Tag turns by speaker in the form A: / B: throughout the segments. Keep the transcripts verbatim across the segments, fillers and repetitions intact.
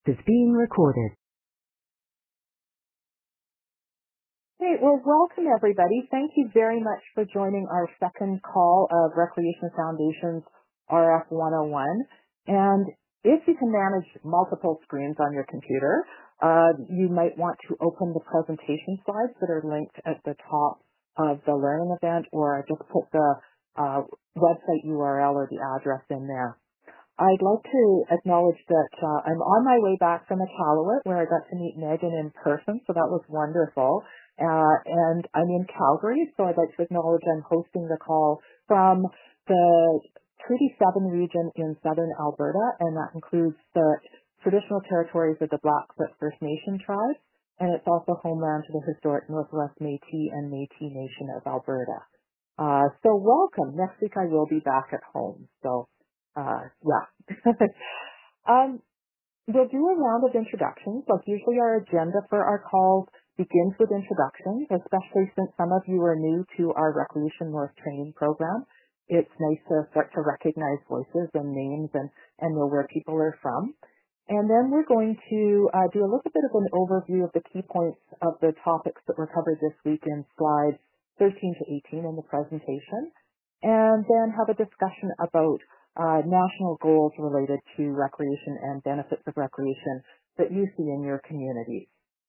A: is being recorded. Hey, well, welcome everybody. Thank you very much for joining our second call of Recreation Foundation's R F one oh one. And if you can manage multiple screens on your computer, uh, you might want to open the presentation slides that are linked at the top of the learning event, or just put the uh, website U R L or the address in there. I'd like to acknowledge that uh, I'm on my way back from Iqaluit, where I got to meet Megan in person, so that was wonderful. Uh, and I'm in Calgary, so I'd like to acknowledge I'm hosting the call from the Treaty seven region in southern Alberta, and that includes the traditional territories of the Blackfoot First Nation tribes, and it's also homeland to the historic Northwest Métis and Métis Nation of Alberta. Uh, so welcome. Next week I will be back at home, so Uh, yeah. um, we'll do a round of introductions. Like usually our agenda for our calls begins with introductions, especially since some of you are new to our Recreation North training program. It's nice to start to recognize voices and names and, and know where people are from. And then we're going to uh, do a little bit of an overview of the key points of the topics that were covered this week in slides thirteen to eighteen in the presentation, and then have a discussion about Uh, national goals related to recreation and benefits of recreation that you see in your communities.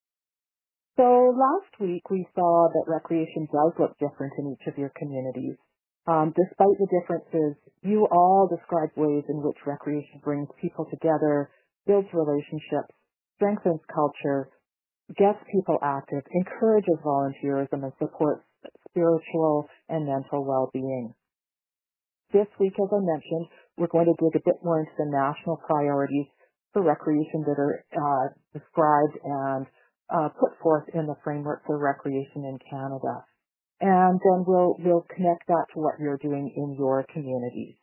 A: So last week we saw that recreation does look different in each of your communities. Um, despite the differences, you all described ways in which recreation brings people together, builds relationships, strengthens culture, gets people active, encourages volunteerism, and supports spiritual and mental well-being. This week, as I mentioned, we're going to dig a bit more into the national priorities for recreation that are uh, described and uh, put forth in the framework for recreation in Canada. And then we'll, we'll connect that to what you're doing in your communities.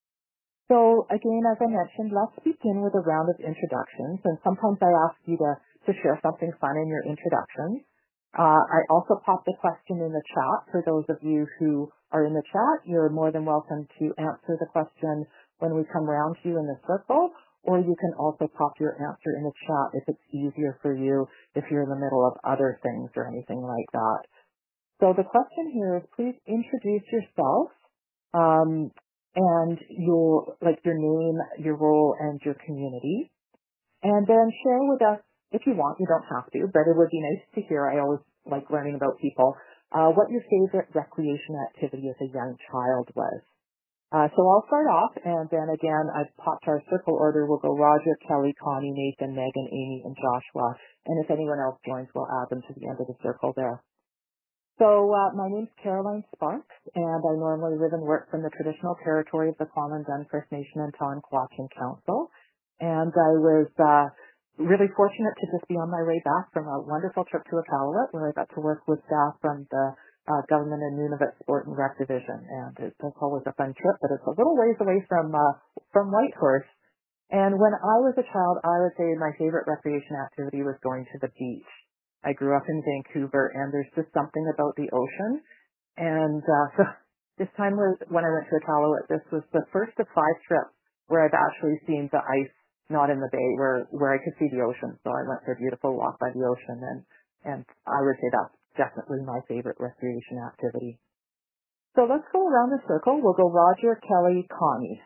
A: So again, as I mentioned, let's begin with a round of introductions. And sometimes I ask you to, to share something fun in your introductions. Uh, I also popped a question in the chat. For those of you who are in the chat, you're more than welcome to answer the question when we come around to you in the circle, or you can also pop your answer in the chat if it's easier for you if you're in the middle of other things or anything like that. So the question here is, please introduce yourself um, and your like your name, your role, and your community, and then share with us. If you want, you don't have to, but it would be nice to hear. I always like learning about people, uh, what your favorite recreation activity as a young child was. Uh, so I'll start off, and then again, I've popped our circle order. We'll go Roger, Kelly, Connie, Nathan, Megan, Amy, and Joshua. And if anyone else joins, we'll add them to the end of the circle there. So uh, my name's Caroline Sparks, and I normally live and work from the traditional territory of the Kwamandun First Nation and Tonquachin Council. And I was uh, really fortunate to just be on my way back from a wonderful trip to Iqaluit, where I got to work with staff from the uh, Government and Nunavut Sport and Rec Division. And it's, it's always a fun trip, but it's a little ways away from uh, from Whitehorse. And when I was a child, I would say my favorite recreation activity was going to the beach. I grew up in Vancouver, and there's just something about the ocean. And uh, so this time was, when I went to Iqaluit, this was the first of five trips where I've actually seen the ice not in the bay, where, where I could see the ocean. So I went for a beautiful walk by the ocean, and, and I would say that's definitely my favorite recreation activity. So let's go around the circle. We'll go Roger, Kelly, Connie.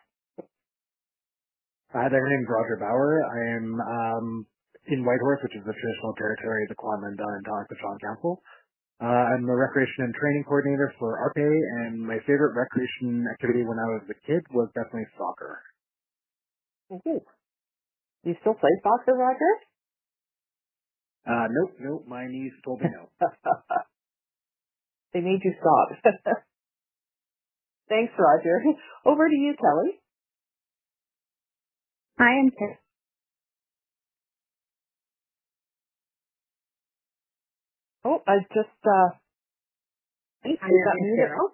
B: Hi there, my name's Roger Bauer. I am um, in Whitehorse, which is the traditional territory of the Kwamandun and Tonquachin Council. Uh, I'm the recreation and training coordinator for R P E, and my favorite recreation activity when I was a kid was definitely soccer.
A: Ooh. You still play soccer, Roger?
B: Uh, nope, nope. My knees told me no.
A: They made you stop. Thanks, Roger. Over to you, Kelly.
C: Hi, I'm Kelly.
A: Oh, I just, uh,
C: I am Carol.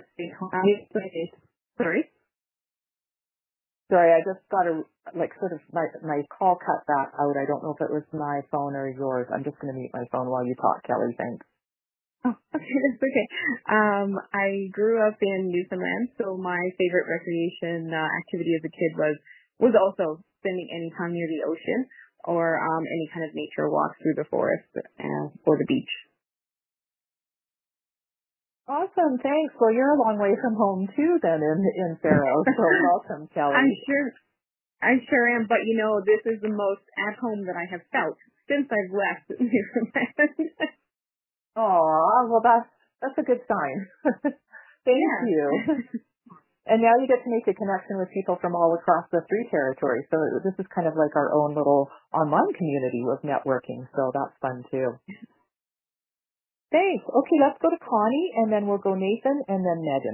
C: Sorry.
A: Sorry, I just got a, like, sort of, my, my call cut back out. I don't know if it was my phone or yours. I'm just going to mute my phone while you talk, Kelly. Thanks.
C: Oh, okay, that's okay. Um, I grew up in Newfoundland, so my favorite recreation uh, activity as a kid was was also spending any time near the ocean. or um, any kind of nature walks through the forest uh, or the beach.
A: Awesome, thanks. Well, you're a long way from home too, then, in in Faro. So welcome, Kelly.
C: I'm sure, I sure am. But you know, this is the most at home that I have felt since I've left Newfoundland.
A: Oh, well, that's that's a good sign. Thank
C: Yeah.
A: you. And now you get to make a connection with people from all across the three territories. So this is kind of like our own little online community of networking. So that's fun too. Thanks. Okay, let's go to Connie, and then we'll go Nathan, and then Megan.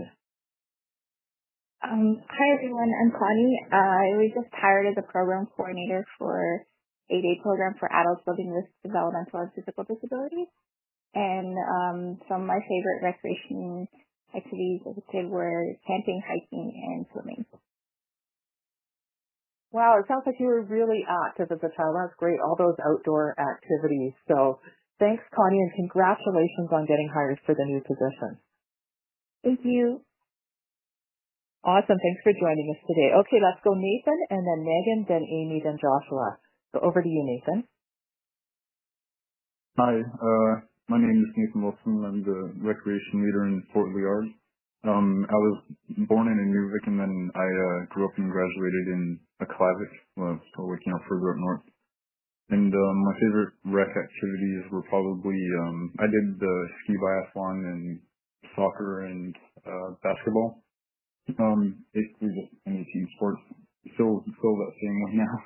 D: Um, hi everyone, I'm Connie. Uh, I was just hired as a program coordinator for a day program for adults living with developmental and physical disabilities. And um, some of my favorite recreation activities as a kid were camping, hiking, and swimming.
A: Wow, it sounds like you were really active as a child. That's great, all those outdoor activities. So thanks, Connie, and congratulations on getting hired for the new position.
D: Thank you.
A: Awesome, thanks for joining us today. Okay, let's go Nathan, and then Megan, then Amy, then Joshua. So over to you, Nathan.
E: Hi, uh, my name is Nathan Wilson. I'm the recreation leader in Fort Liard. Um, I was born in Inuvik, and then I uh, grew up and graduated in Aklavik, well, still waking up further up north. And um, my favorite rec activities were probably, um, I did the ski biathlon and soccer and uh, basketball. Um, basically just any team sports. Still, still that same way now.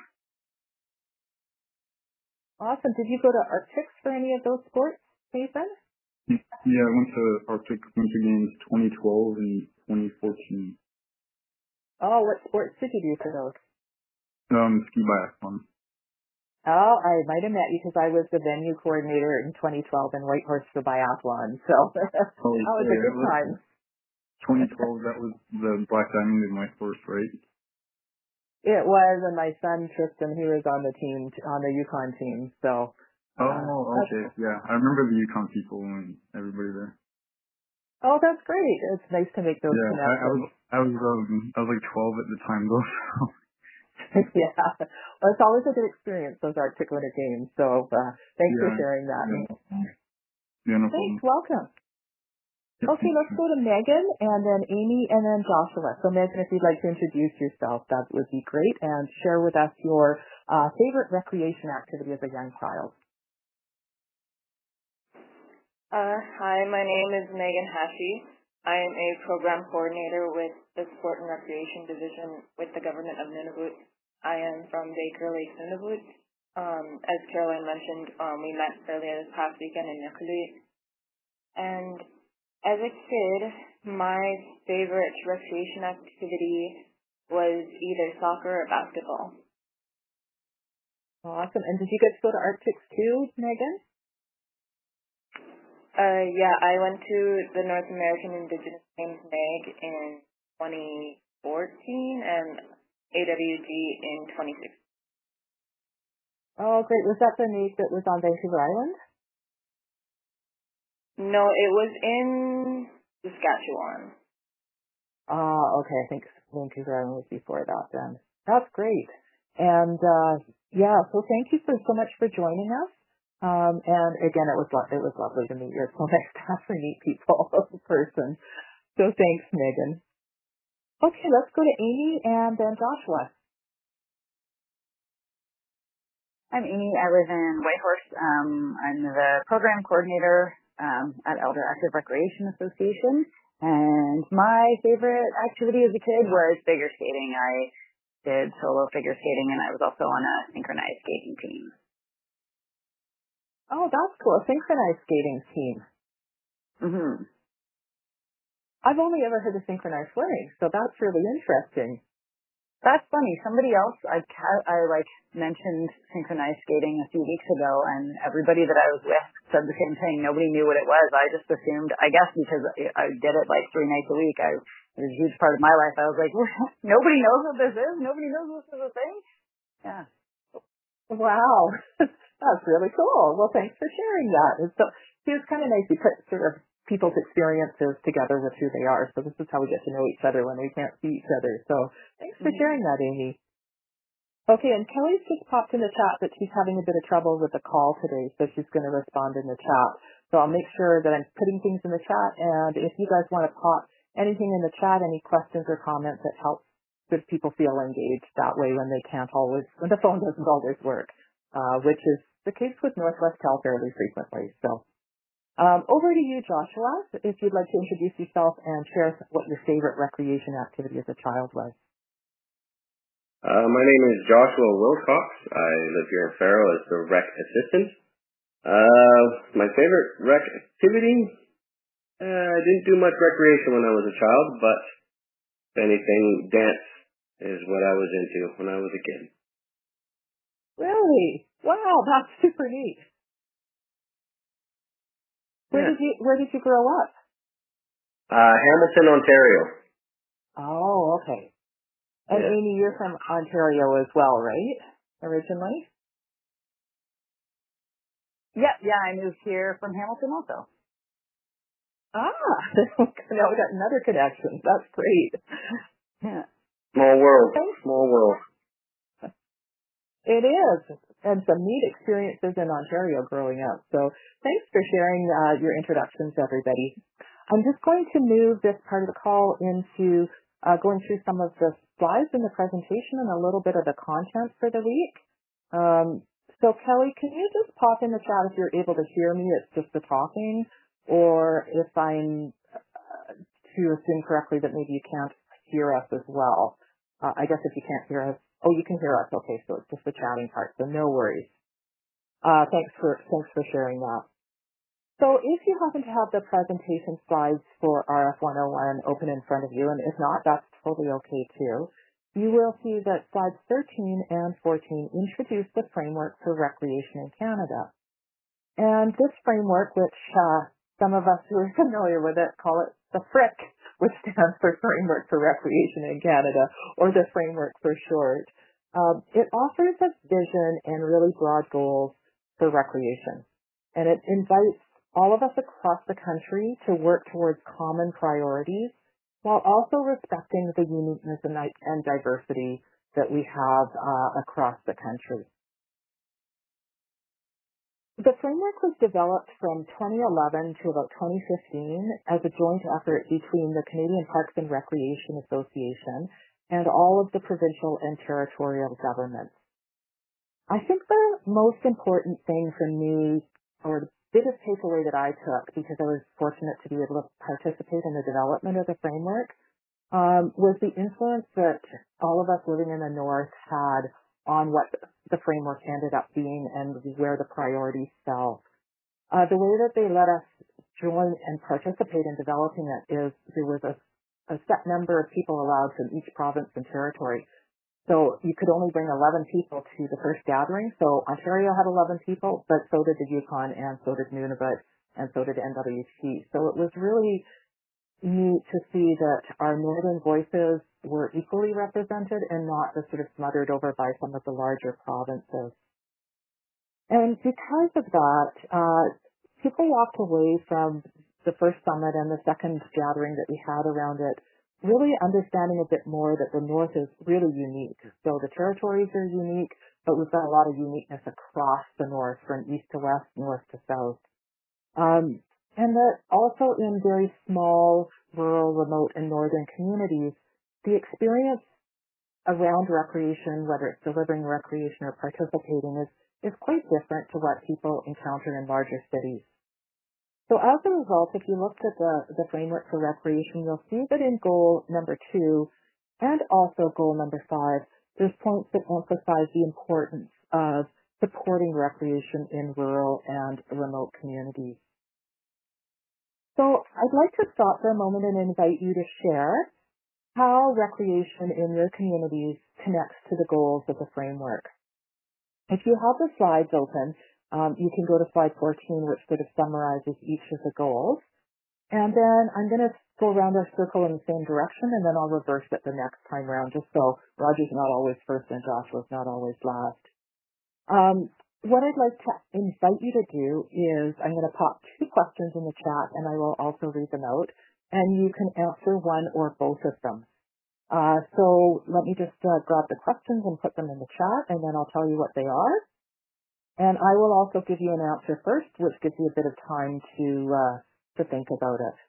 A: Awesome. Did you go to Arctics for any of those sports, Nathan?
E: Yeah, I went to Arctic Winter Games twenty twelve and twenty fourteen.
A: Oh, what sports did you do for those?
E: Um, ski biathlon.
A: Oh, I might have met you because I was the venue coordinator in twenty twelve in Whitehorse for biathlon. So
E: Oh,
A: that was
E: yeah,
A: a good
E: was
A: time.
E: twenty twelve, that was the Black Diamond in Whitehorse, right?
A: It was, and my son Tristan, he was on the team, on the Yukon team. So.
E: Oh,
A: Uh,
E: okay, yeah. I remember the Yukon people and everybody there.
A: oh, that's great. It's nice to make those
E: Yeah, I, I was,
A: connections.
E: I was, um, I was like twelve at the time though.
A: Yeah. Well, it's always a good experience, those Arctic Winter Games. So uh, thanks
E: yeah,
A: for sharing that.
E: yeah, yeah, no
A: Thanks.
E: problem.
A: Welcome.
E: Yep.
A: Okay, let's go to Megan, and then Amy, and then Joshua. So Megan, if you'd like to introduce yourself, that would be great, and share with us your uh, favorite recreation activity as a young child.
F: Uh, hi, my name is Megan Hashi. I am a program coordinator with the Sport and Recreation Division with the Government of Nunavut. I am from Baker Lake, Nunavut. Um, as Caroline mentioned, um, we met earlier this past weekend in Nicolet. And as a kid, my favorite recreation activity was either soccer or basketball.
A: Awesome. And did you get to go to Arctics too, Megan?
F: Uh, yeah, I went to the North American Indigenous Games N A G in twenty fourteen and A W G in twenty sixteen.
A: Oh, great. Was that the N A G that was on Vancouver Island?
F: No, it was in Saskatchewan.
A: Ah, okay. I think Vancouver Island was before that then. That's great. And, uh, yeah, so thank you for so much for joining us. Um, and again, it was lo- it was lovely to meet you. It's so nice to actually meet people in person. So thanks, Megan. Okay, let's go to Amy and then Joshua.
G: I'm Amy. I live in Whitehorse. Um, I'm the program coordinator um, at Elder Active Recreation Association. And my favorite activity as a kid was figure skating. I did solo figure skating, and I was also on a synchronized skating team.
A: Oh, that's cool. A synchronized skating team.
G: Mm-hmm.
A: I've only ever heard of synchronized swimming, so that's really interesting.
G: That's funny. Somebody else, I, ca- I like mentioned synchronized skating a few weeks ago, and everybody that I was with said the same thing. Nobody knew what it was. I just assumed, I guess because I did it like three nights a week, I, it was a huge part of my life. I was like, nobody knows what this is? Nobody knows this is a thing? Yeah.
A: Wow. That's really cool. Well, thanks for sharing that. It's so, see, it's kind of nice to put sort of people's experiences together with who they are. So this is how we get to know each other when we can't see each other. So thanks for sharing that, Amy. Okay, and Kelly's just popped in the chat that she's having a bit of trouble with the call today, so she's going to respond in the chat. So I'll make sure that I'm putting things in the chat, and if you guys want to pop anything in the chat, any questions or comments that help good people feel engaged that way when they can't always, when the phone doesn't always work, uh, which is the case with Northwest Cal fairly frequently. So um, over to you, Joshua, if you'd like to introduce yourself and share what your favorite recreation activity as a child was.
H: Uh, my name is Joshua Wilcox. I live here in Faro as the rec assistant. Uh, my favorite rec activity? Uh, I didn't do much recreation when I was a child, but if anything, dance is what I was into when I was a kid.
A: Really? Wow, that's super neat. Where
H: Yeah.
A: did you Where did you grow up?
H: Uh, Hamilton, Ontario.
A: Oh, okay. And
H: Yeah.
A: Amy, you're from Ontario as well, right? Originally?
G: Yeah, yeah, I moved here from Hamilton also.
A: Ah, now we got another connection. That's great.
G: Yeah.
H: Small world. Small world.
A: It is. And some neat experiences in Ontario growing up. So thanks for sharing uh, your introductions, everybody. I'm just going to move this part of the call into uh, going through some of the slides in the presentation and a little bit of the content for the week. Um, so Kelly, can you just pop in the chat if you're able to hear me? It's just the talking, or if I'm uh, to assume correctly that maybe you can't hear us as well. Uh, I guess if you can't hear us, oh, you can hear us. Okay, so it's just the chatting part, so no worries. Uh, thanks for thanks for sharing that. So if you happen to have the presentation slides for R F one oh one open in front of you, and if not, that's totally okay too, you will see that slides thirteen and fourteen introduce the framework for recreation in Canada. And this framework, which uh, some of us who are familiar with it call it the FRIC, which stands for Framework for Recreation in Canada, or the framework for short, um, it offers a vision and really broad goals for recreation. And it invites all of us across the country to work towards common priorities while also respecting the uniqueness and, and diversity that we have uh, across the country. The framework was developed from twenty eleven to about twenty fifteen as a joint effort between the Canadian Parks and Recreation Association and all of the provincial and territorial governments. I think the most important thing for me, or the biggest takeaway that I took, because I was fortunate to be able to participate in the development of the framework, um, was the influence that all of us living in the North had on what the framework ended up being and where the priorities fell. Uh, the way that they let us join and participate in developing it is there was a, a set number of people allowed from each province and territory. So you could only bring eleven people to the first gathering. So Ontario had eleven people, but so did the Yukon and so did Nunavut and so did N W T. So it was really neat to see that our northern voices were equally represented and not just sort of smothered over by some of the larger provinces. And because of that, uh, people walked away from the first summit and the second gathering that we had around it really understanding a bit more that the North is really unique. So the territories are unique, but we've got a lot of uniqueness across the North, from east to west, north to south. Um, and that also in very small, rural, remote, and northern communities, the experience around recreation, whether it's delivering recreation or participating, is, is quite different to what people encounter in larger cities. So as a result, if you looked at the, the framework for recreation, you'll see that in goal number two and also goal number five, there's points that emphasize the importance of supporting recreation in rural and remote communities. So I'd like to stop for a moment and invite you to share how recreation in your communities connects to the goals of the framework. If you have the slides open, um, you can go to slide fourteen, which sort of summarizes each of the goals. And then I'm going to go around our circle in the same direction, and then I'll reverse it the next time around, just so Roger's not always first and Joshua's not always last. Um, what I'd like to invite you to do is I'm going to pop two questions in the chat, and I will also read them out, and you can answer one or both of them. Uh, so let me just uh, grab the questions and put them in the chat, and then I'll tell you what they are. And I will also give you an answer first, which gives you a bit of time to uh, to think about it.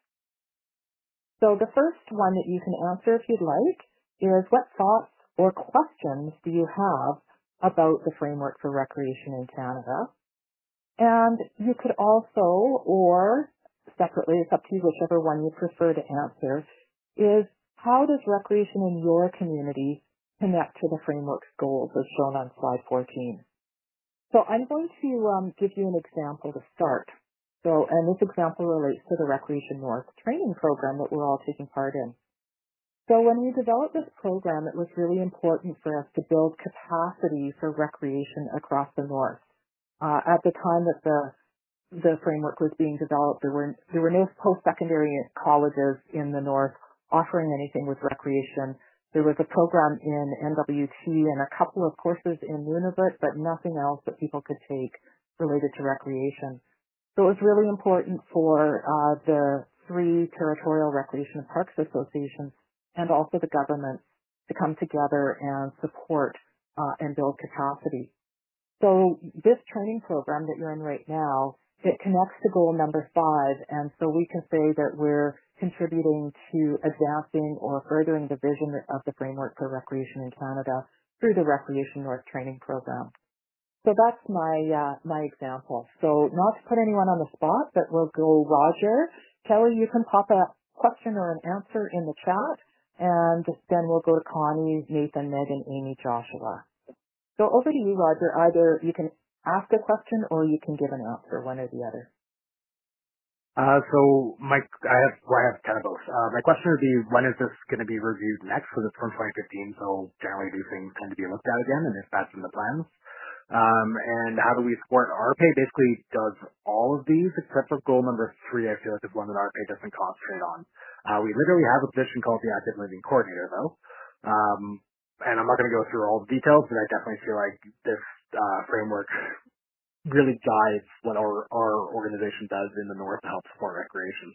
A: So the first one that you can answer if you'd like is, what thoughts or questions do you have about the framework for recreation in Canada? And you could also, or separately, it's up to you whichever one you prefer to answer, is how does recreation in your community connect to the framework's goals as shown on slide fourteen? So I'm going to um, give you an example to start. So, and this example relates to the Recreation North training program that we're all taking part in. So when we developed this program, it was really important for us to build capacity for recreation across the North. Uh, at the time that the the framework was being developed, there were there were no post-secondary colleges in the North offering anything with recreation. There was a program in N W T and a couple of courses in Nunavut, but nothing else that people could take related to recreation. So it was really important for uh, the three territorial recreation and parks associations and also the government to come together and support uh, and build capacity. So this training program that you're in right now, it connects to goal number five, and so we can say that we're contributing to advancing or furthering the vision of the framework for recreation in Canada through the Recreation North training program. So that's my uh, my example. So not to put anyone on the spot, but we'll go Roger. Kelly, you can pop a question or an answer in the chat, and then we'll go to Connie, Nathan, Megan, Amy, Joshua. So over to you, Roger. Either you can ask a question or you can give an answer, one or the other.
B: Uh, so my, I have, well, I have kind of both. Uh, my question would be, when is this going to be reviewed next? Because it's from twenty fifteen, so generally these things tend to be looked at again, and if that's in the plans. Um, and how do we support R P A? Basically does all of these except for goal number three. I feel like is one that R P A doesn't concentrate on. Uh, we literally have a position called the Active Living Coordinator, though. Um, and I'm not going to go through all the details, but I definitely feel like this uh, framework really guides what our, our organization does in the North to help support recreation.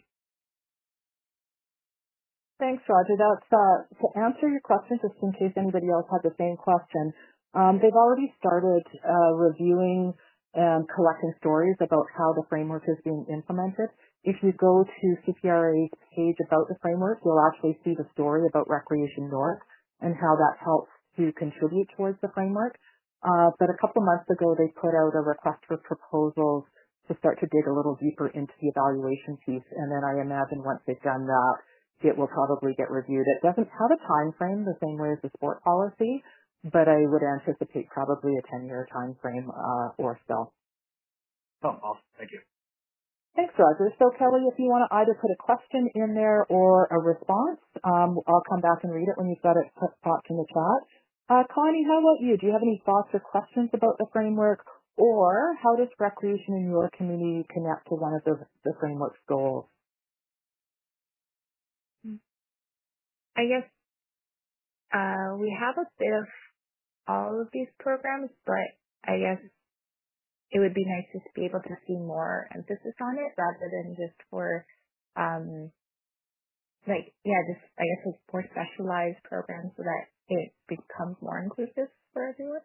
A: Thanks, Roger. That's, uh, to answer your question, just in case anybody else had the same question, um, they've already started uh, reviewing and collecting stories about how the framework is being implemented. If you go to C P R A's page about the framework, you'll actually see the story about Recreation North and how that helps to contribute towards the framework. Uh, but a couple months ago, they put out a request for proposals to start to dig a little deeper into the evaluation piece. And then I imagine once they've done that, it will probably get reviewed. It doesn't have a time frame the same way as the sport policy, but I would anticipate probably a ten-year time frame uh, or so.
B: Oh, awesome. Thank you.
A: Thanks, Roger. So, Kelly, if you want to either put a question in there or a response, um, I'll come back and read it when you've got it put in the chat. Uh, Connie, how about you? Do you have any thoughts or questions about the framework, or how does recreation in your community connect to one of the, the framework's goals?
D: I guess uh, we have a bit of all of these programs, but I guess it would be nice to be able to see more emphasis on it rather than just for, um, like, yeah, just, I guess, like more specialized programs so that it becomes more inclusive for everyone.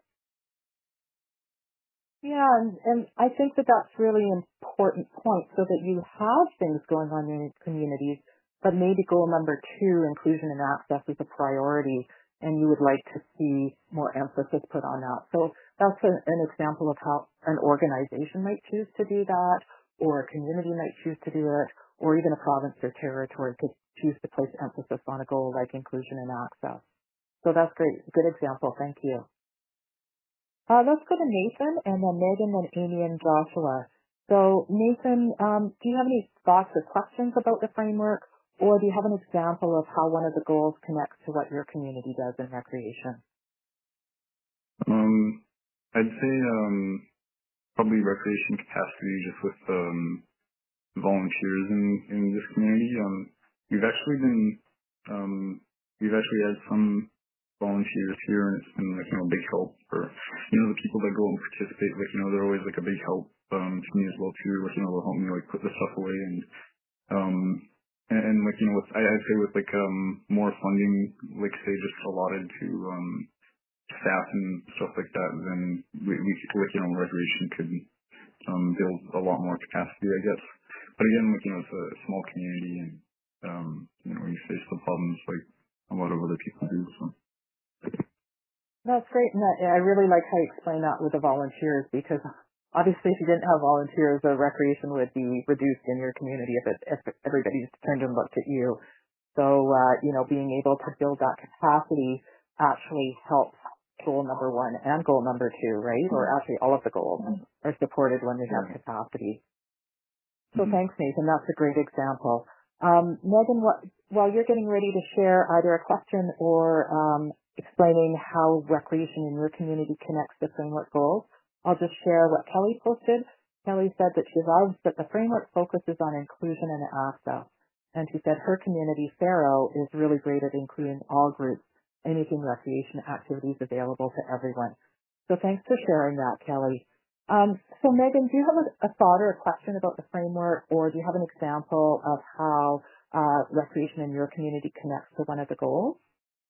A: Yeah, and, and I think that that's really an important point so that you have things going on in your communities, but maybe goal number two, inclusion and access, is a priority, and you would like to see more emphasis put on that. So that's a, an example of how an organization might choose to do that, or a community might choose to do it, or even a province or territory could choose to place emphasis on a goal like inclusion and access. So that's great. Good example. Thank you. Uh, let's go to Nathan, and then Megan, then Amy, and Joshua. So Nathan, um, do you have any thoughts or questions about the framework, or do you have an example of how one of the goals connects to what your community does in recreation?
E: Um, I'd say um, probably recreation capacity just with um, volunteers in, in this community. Um, we've actually been, um, we've actually had some volunteers here, and it's been like, you know, a big help for, you know, the people that go and participate. Like, you know, they're always like a big help um, to me as well too. Like, you know, they'll help me like put the stuff away, and um, and, and like, you know, with, I, I'd say with like, um, more funding, like say just allotted to, um, staff and stuff like that, then we, we like, you know, recreation could, um, build a lot more capacity, I guess. But again, like, you know, it's a small community and, um, you know, we face the problems like a lot of other people do, so.
A: That's great, and I really like how you explain that with the volunteers, because obviously if you didn't have volunteers, the recreation would be reduced in your community if, it, if everybody just turned and looked at you. So, uh, you know, being able to build that capacity actually helps goal number one and goal number two, right? Mm-hmm. Or actually all of the goals mm-hmm. are supported when we have mm-hmm. capacity. So mm-hmm. thanks, Nathan. That's a great example. Um, Megan, what, while you're getting ready to share either a question or um, explaining how recreation in your community connects to framework goals, I'll just share what Kelly posted. Kelly said that she loves that the framework focuses on inclusion and access. And she said her community, Faro, is really great at including all groups and making recreation activities available to everyone. So thanks for sharing that, Kelly. Um, so Megan, do you have a, a thought or a question about the framework, or do you have an example of how uh, recreation in your community connects to one of the goals?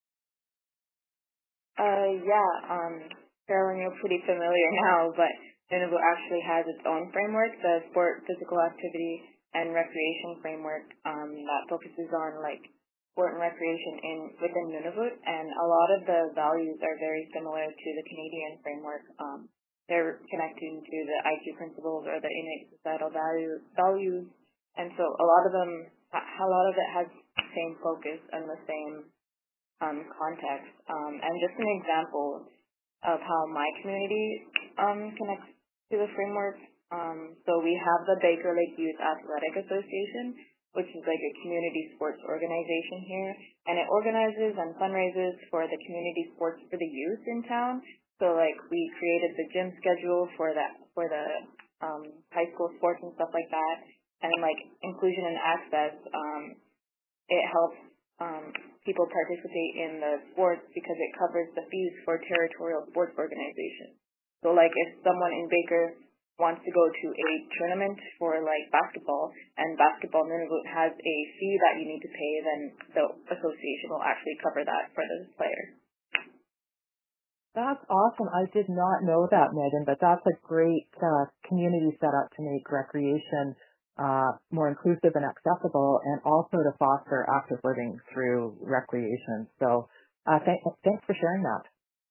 F: Uh, yeah, um, Carolyn, you're pretty familiar now, but Nunavut actually has its own framework, the Sport, Physical Activity, and Recreation Framework, um, that focuses on, like, sport and recreation in within Nunavut, and a lot of the values are very similar to the Canadian framework. Um, they're connecting to the I Q principles or the innate societal value, values, and so a lot of them, a lot of it has the same focus and the same um, context. Um, and just an example of how my community um, connects to the framework. Um, so we have the Baker Lake Youth Athletic Association, which is like a community sports organization here, and it organizes and fundraises for the community sports for the youth in town. So like we created the gym schedule for that for the um, high school sports and stuff like that, and like inclusion and access. Um, it helps um, people participate in the sports because it covers the fees for territorial sports organizations. So like if someone in Baker wants to go to a tournament for like basketball, and Basketball Nunavut has a fee that you need to pay, then the association will actually cover that for the player.
A: That's awesome. I did not know that, Megan, but that's a great uh, community setup to make recreation uh, more inclusive and accessible, and also to foster active living through recreation. So uh, th- thanks for sharing that.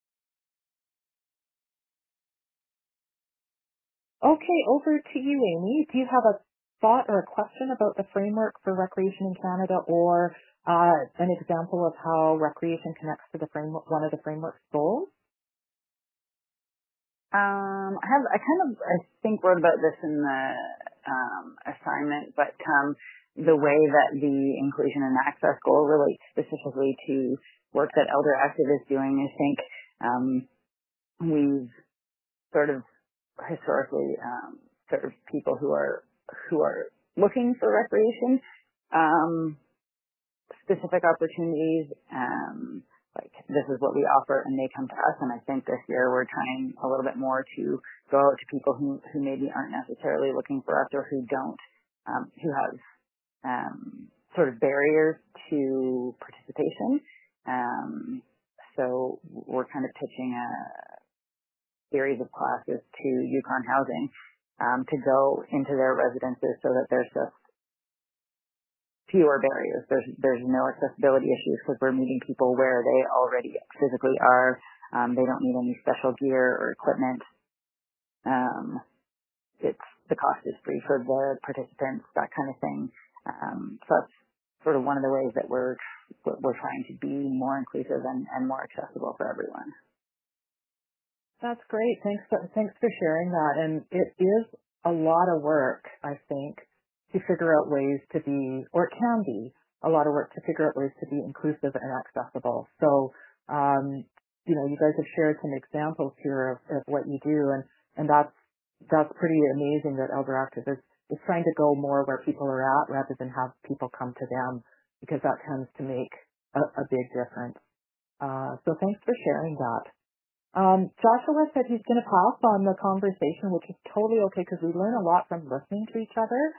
A: Okay, over to you, Amy. Do you have a thought or a question about the framework for recreation in Canada, or uh, an example of how recreation connects to the framework, one of the framework's goals?
G: Um, I have, I kind of, I think wrote about this in the um, assignment, but um, the way that the inclusion and access goal relates specifically to work that Elder Active is doing, I think um, we've sort of historically um, served people who are who are looking for recreation, um, specific opportunities. Um, Like, this is what we offer, and they come to us. And I think this year we're trying a little bit more to go out to people who, who maybe aren't necessarily looking for us, or who don't, um, who have um, sort of barriers to participation. Um, so we're kind of pitching a series of classes to Yukon Housing um, to go into their residences so that there's just fewer barriers. There's there's no accessibility issues because we're meeting people where they already physically are. Um, they don't need any special gear or equipment. Um, it's the cost is free for the participants, that kind of thing. Um, so that's sort of one of the ways that we're we're trying to be more inclusive and, and more accessible for everyone.
A: That's great. Thanks for, thanks for sharing that. And it is a lot of work, I think, to figure out ways to be, or it can be, a lot of work to figure out ways to be inclusive and accessible. So, um, you know, you guys have shared some examples here of, of what you do, and, and that's, that's pretty amazing that Elder Active is, is trying to go more where people are at rather than have people come to them, because that tends to make a, a big difference. Uh, so thanks for sharing that. Um, Joshua said he's going to pass on the conversation, which is totally okay because we learn a lot from listening to each other.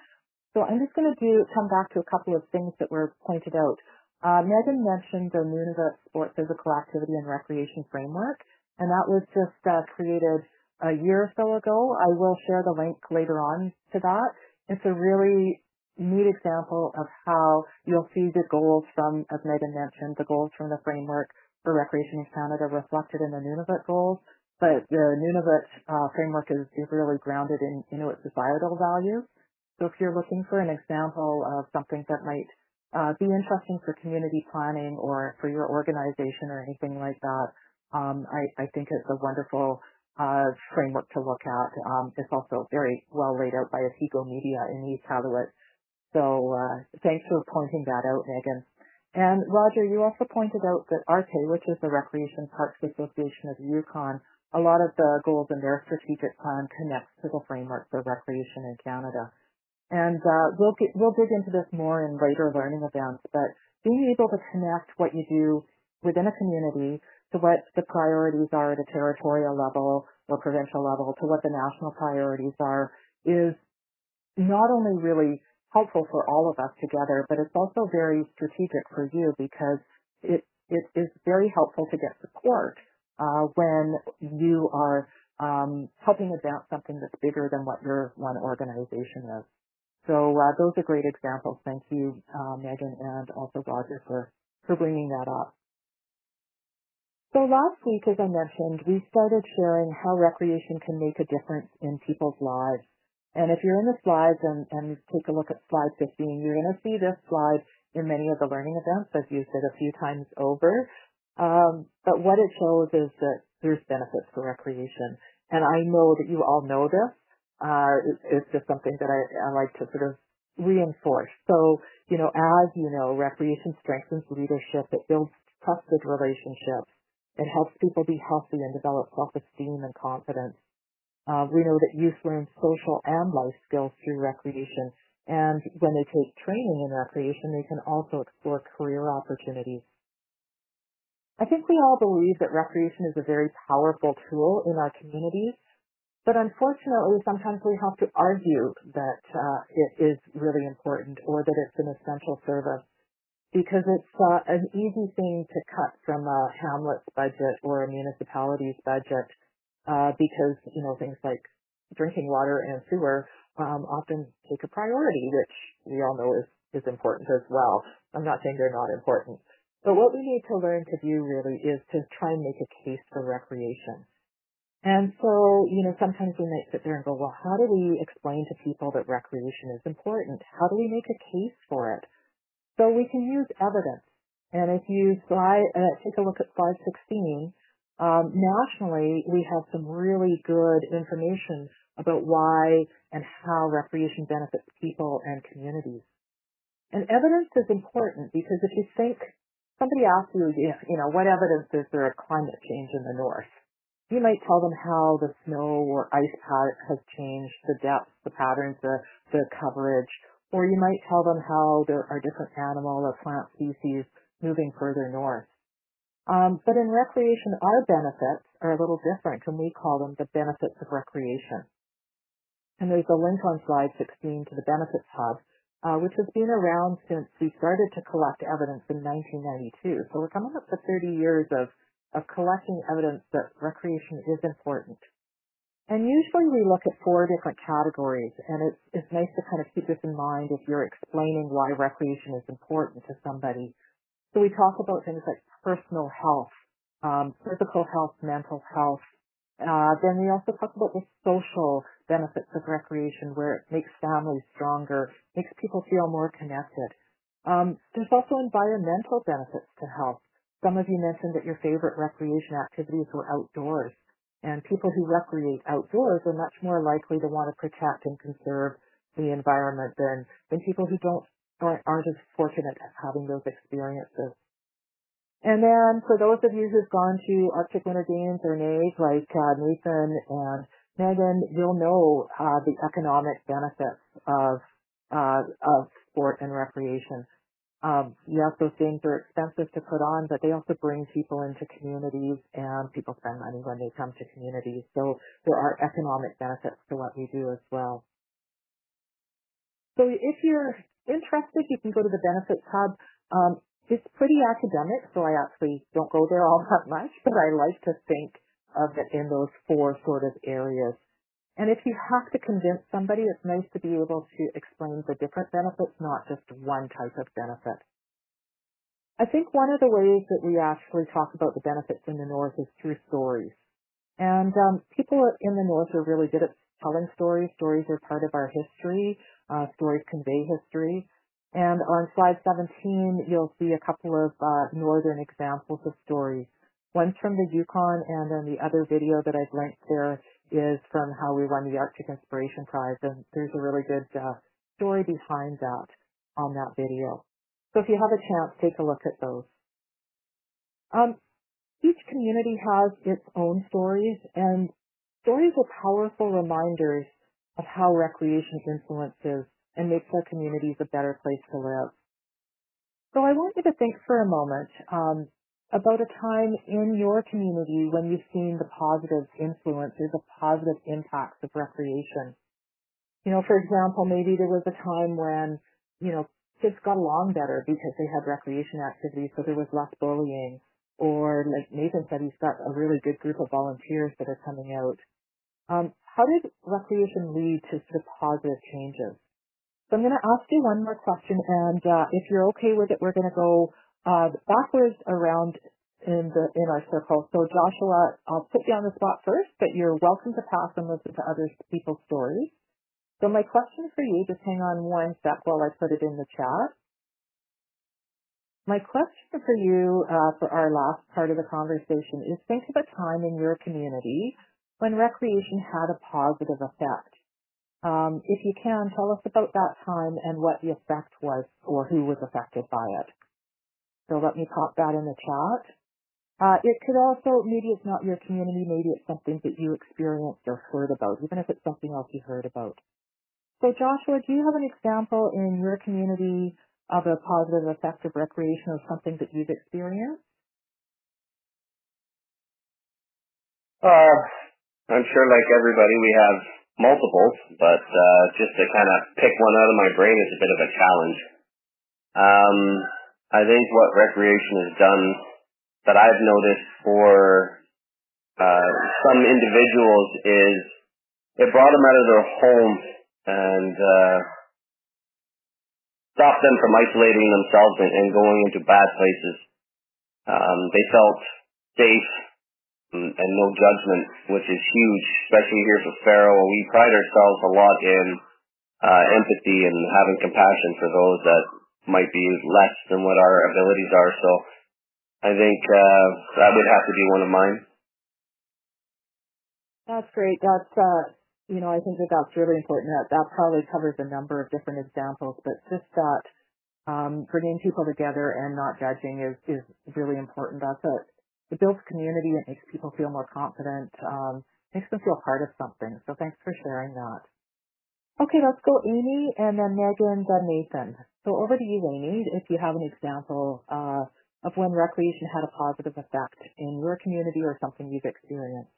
A: So I'm just going to do come back to a couple of things that were pointed out. Uh, Megan mentioned the Nunavut Sport Physical Activity and Recreation Framework, and that was just uh, created a year or so ago. I will share the link later on to that. It's a really neat example of how you'll see the goals from, as Megan mentioned, the goals from the framework for Recreation in Canada reflected in the Nunavut goals, but the Nunavut uh, framework is, is really grounded in Inuit societal values. So if you're looking for an example of something that might uh, be interesting for community planning or for your organization or anything like that, um, I, I think it's a wonderful uh, framework to look at. Um, it's also very well laid out by Atigo Media in East Hallowett. So uh, thanks for pointing that out, Megan. And Roger, you also pointed out that R T A, which is the Recreation Parks Association of the Yukon, a lot of the goals in their strategic plan connects to the framework for recreation in Canada. And uh, we'll get, we'll dig into this more in later learning events, but being able to connect what you do within a community to what the priorities are at a territorial level or provincial level to what the national priorities are is not only really helpful for all of us together, but it's also very strategic for you because it, it is very helpful to get support uh, when you are um, helping advance something that's bigger than what your one organization is. So uh, those are great examples. Thank you, uh, Megan, and also Roger for, for bringing that up. So last week, as I mentioned, we started sharing how recreation can make a difference in people's lives. And if you're in the slides and, and take a look at slide fifteen, you're going to see this slide in many of the learning events. I've used it a few times over. Um, but what it shows is that there's benefits for recreation. And I know that you all know this. Uh, it's, it's just something that I, I like to sort of reinforce. So, you know, as you know, recreation strengthens leadership. It builds trusted relationships. It helps people be healthy and develop self-esteem and confidence. Uh, we know that youth learn social and life skills through recreation. And when they take training in recreation, they can also explore career opportunities. I think we all believe that recreation is a very powerful tool in our communities. But unfortunately, sometimes we have to argue that uh, it is really important or that it's an essential service because it's uh, an easy thing to cut from a hamlet's budget or a municipality's budget uh, because, you know, things like drinking water and sewer um, often take a priority, which we all know is, is important as well. I'm not saying they're not important. But what we need to learn to do really is to try and make a case for recreation. And so, you know, sometimes we might sit there and go, well, how do we explain to people that recreation is important? How do we make a case for it? So we can use evidence. And if you slide, uh, take a look at slide sixteen, um, nationally, we have some really good information about why and how recreation benefits people and communities. And evidence is important because if you think, somebody asks you, you know, what evidence is there of climate change in the north? You might tell them how the snow or ice pad has changed, the depth, the patterns, the, the coverage, or you might tell them how there are different animal or plant species moving further north. Um, but in recreation, our benefits are a little different, and we call them the benefits of recreation. And there's a link on slide sixteen to the Benefits Hub, uh, which has been around since we started to collect evidence in nineteen ninety-two. So we're coming up to thirty years of of collecting evidence that recreation is important. And usually we look at four different categories, and it's, it's nice to kind of keep this in mind if you're explaining why recreation is important to somebody. So we talk about things like personal health, um, physical health, mental health. Uh, then we also talk about the social benefits of recreation, where it makes families stronger, makes people feel more connected. Um, there's also environmental benefits to health. Some of you mentioned that your favorite recreation activities were outdoors, and people who recreate outdoors are much more likely to want to protect and conserve the environment than, than people who don't aren't, aren't as fortunate at having those experiences. And then for those of you who've gone to Arctic Winter Games or N A I C, like uh, Nathan and Megan, you'll know uh, the economic benefits of uh, of sport and recreation. Um, yes, those games are expensive to put on, but they also bring people into communities, and people spend money when they come to communities. So there are economic benefits to what we do as well. So if you're interested, you can go to the Benefits Hub. Um, it's pretty academic, so I actually don't go there all that much, but I like to think of it in those four sort of areas. And if you have to convince somebody, it's nice to be able to explain the different benefits, not just one type of benefit. I think one of the ways that we actually talk about the benefits in the North is through stories. And um, people in the North are really good at telling stories. Stories are part of our history. Uh, stories convey history. And on slide seventeen, you'll see a couple of uh, northern examples of stories. One's from the Yukon, and then the other video that I've linked there is from how we won the Arctic Inspiration Prize. And there's a really good uh, story behind that on that video. So if you have a chance, take a look at those. Um, each community has its own stories, and stories are powerful reminders of how recreation influences and makes our communities a better place to live. So I want you to think for a moment um, about a time in your community when you've seen the positive influences, the positive impacts of recreation. You know, for example, maybe there was a time when, you know, kids got along better because they had recreation activities, so there was less bullying. Or like Nathan said, he's got a really good group of volunteers that are coming out. Um, how did recreation lead to sort of positive changes? So I'm going to ask you one more question, and uh, if you're okay with it, we're going to go uh, backwards around in the in our circle. So Joshua, I'll put you on the spot first, but you're welcome to pass and listen to other people's stories. So my question for you, just hang on one sec while I put it in the chat. My question for you uh, for our last part of the conversation is think of a time in your community when recreation had a positive effect. Um, if you can, tell us about that time and what the effect was or who was affected by it. So let me pop that in the chat. Uh, it could also, maybe it's not your community, maybe it's something that you experienced or heard about, even if it's something else you heard about. So Joshua, do you have an example in your community of a positive effect of recreation or something that you've experienced?
H: Uh, I'm sure like everybody we have multiples, but uh, just to kind of pick one out of my brain is a bit of a challenge. Um, I think what recreation has done that I've noticed for uh, some individuals is it brought them out of their home and uh, stopped them from isolating themselves and, and going into bad places. Um, they felt safe and, and no judgment, which is huge, especially here for Faro. We pride ourselves a lot in uh, empathy and having compassion for those that might be less than what our abilities are. So I think uh, that would have to be one of mine.
A: That's great. That's, uh, you know, I think that that's really important. That, that probably covers a number of different examples, but just that um, bringing people together and not judging is, is really important. That's a, it builds community. It makes people feel more confident, um, makes them feel part of something. So thanks for sharing that. Okay, let's go Amy and then Megan, then Nathan. So over to you, Amy, if you have an example uh, of when recreation had a positive effect in your community or something you've experienced.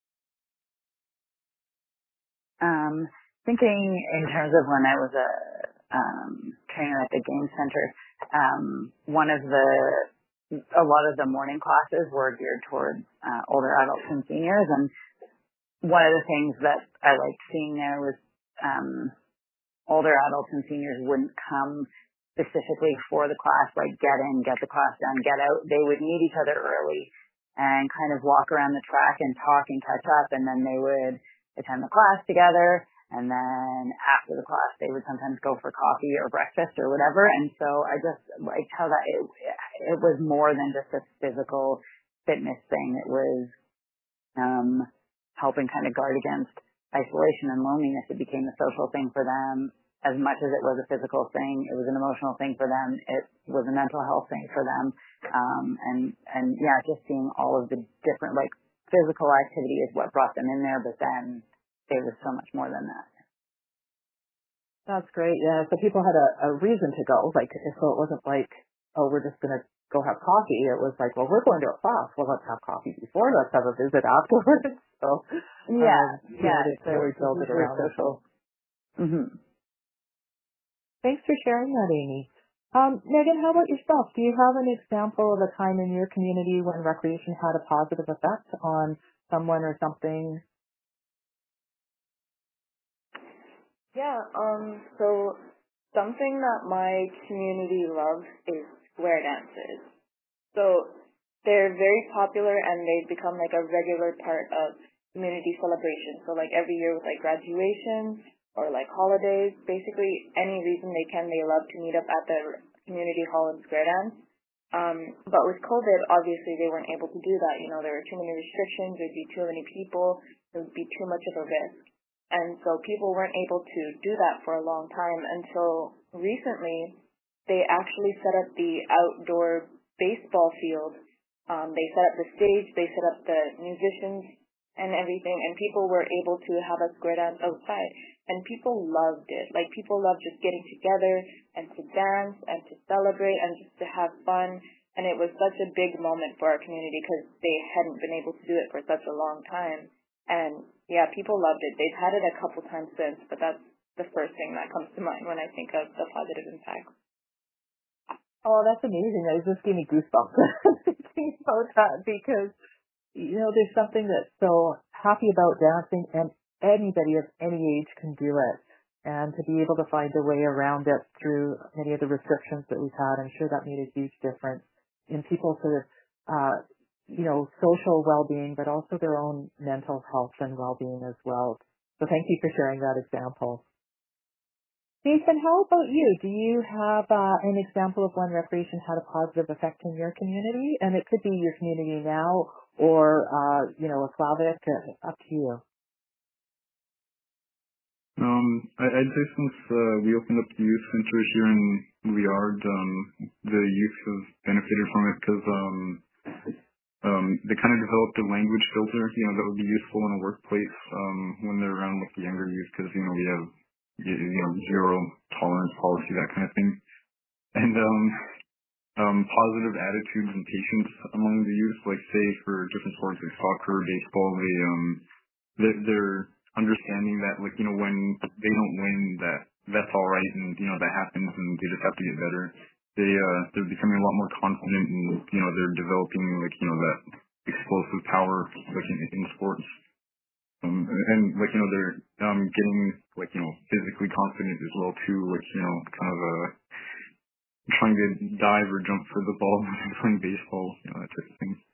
G: Um, thinking in terms of when I was a um, trainer at the Game Center, um, one of the, a lot of the morning classes were geared towards uh, older adults and seniors, and one of the things that I liked seeing there was um, older adults and seniors wouldn't come specifically for the class, like get in, get the class done, get out. They would meet each other early and kind of walk around the track and talk and catch up, and then they would attend the class together, and then after the class they would sometimes go for coffee or breakfast or whatever. And so I just liked how that it, it was more than just a physical fitness thing. It was um, helping kind of guard against isolation and loneliness. It became a social thing for them as much as it was a physical thing. It was an emotional thing for them. It was a mental health thing for them. Um, and, and yeah, just seeing all of the different, like, physical activity is what brought them in there, but then there was so much more than that.
A: That's great. Yeah, so people had a, a reason to go. Like, so it wasn't like, oh, we're just going to go have coffee. It was like, well, we're going to a class. Well, let's have coffee before. Let's have a visit afterwards. So
G: yeah,
A: um,
G: yeah,
A: it's really built it around
G: social. Mm-hmm.
A: Thanks for sharing that, Amy. Um, Megan, how about yourself? Do you have an example of a time in your community when recreation had a positive effect on someone or something?
F: Yeah, um, so something that my community loves is square dances. So they're very popular and they've become like a regular part of community celebrations. So like every year with like graduation or like holidays, basically any reason they can, they love to meet up at the community hall and square dance. Um, but with COVID, obviously they weren't able to do that. You know, there were too many restrictions, there'd be too many people, it would be too much of a risk. And so people weren't able to do that for a long time until recently they actually set up the outdoor baseball field. Um, they set up the stage, they set up the musicians and everything, and people were able to have a square dance outside. And people loved it. Like, people loved just getting together and to dance and to celebrate and just to have fun. And it was such a big moment for our community because they hadn't been able to do it for such a long time. And yeah, people loved it. They've had it a couple times since, but that's the first thing that comes to mind when I think of the positive impact.
A: Oh, that's amazing. That just gave me goosebumps thinking about that because, you know, there's something that's so happy about dancing, and anybody of any age can do it. And to be able to find a way around it through many of the restrictions that we've had, I'm sure that made a huge difference in people's sort of, uh, you know, social well-being, but also their own mental health and well-being as well. So thank you for sharing that example. Jason, how about you? Do you have uh, an example of when recreation had a positive effect in your community? And it could be your community now or, uh, you know, a Slavic, uh, up to you.
E: Um, I, I'd say since uh, we opened up the youth center here in Liard, um, the youth have benefited from it because um, um, they kind of developed a language filter, you know, that would be useful in a workplace um, when they're around with the younger youth because, you know, we have, you know, zero tolerance policy, that kind of thing. And um, um, positive attitudes and patience among the youth, like say for different sports like soccer, baseball, they, um, they're, they're understanding that, like, you know, when they don't win, that that's all right, and, you know, that happens, and they just have to get better. They, uh, they're becoming a lot more confident, and, you know, they're developing, like, you know, that explosive power, like, in, in sports. Um, and, like, you know, they're, um, getting, like, you know, physically confident as well, too, like, you know, kind of, uh, trying to dive or jump for the ball when they're playing baseball, you know, that type of thing.